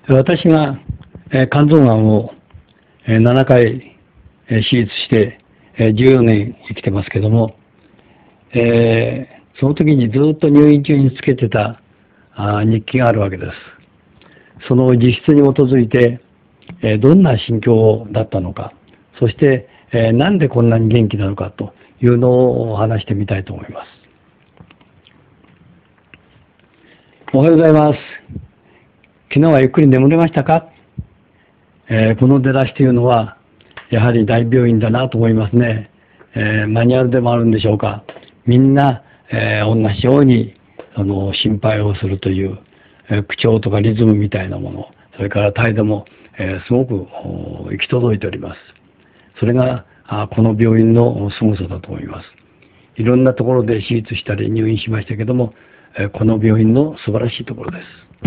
私が肝臓がんを7回手術して14年生きてますけども、その時にずっと入院中につけてた日記があるわけです。その自筆に基づいてどんな心境だったのか、そしてなんでこんなに元気なのかというのを話してみたいと思います。おはようございます。昨日はゆっくり眠れましたか？この出だしというのはやはり大病院だなと思いますね。マニュアルでもあるんでしょうか。みんな、同じように心配をするという口調とかリズムみたいなもの、それから態度も、すごく行き届いております。それがこの病院の凄さだと思います。いろんなところで手術したり入院しましたけども、この病院の素晴らしいところです。